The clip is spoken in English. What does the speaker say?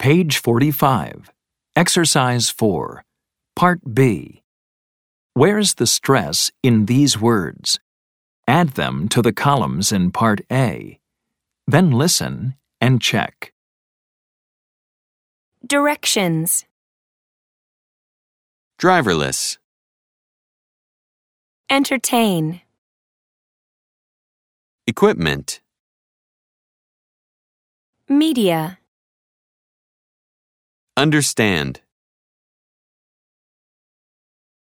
Page 45. Exercise 4. Part B. Where's the stress in these words? Add them to the columns in Part A. Then listen and check. Directions. Driverless. Entertain. Equipment. Media. Understand.